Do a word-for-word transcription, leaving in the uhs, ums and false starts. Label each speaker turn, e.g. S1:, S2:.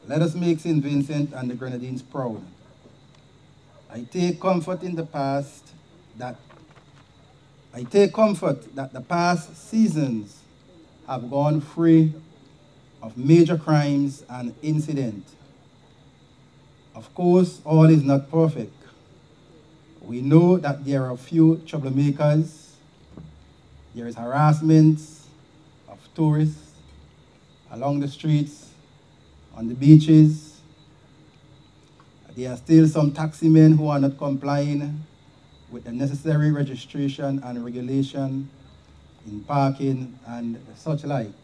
S1: Let us make Saint Vincent and the Grenadines proud. I take comfort in the past that I take comfort that the past seasons have gone free of major crimes and incidents. Of course, all is not perfect. We know that there are a few troublemakers. There is harassment of tourists along the streets, on the beaches. There are still some taxi men who are not complying with the necessary registration and regulation in parking and such like.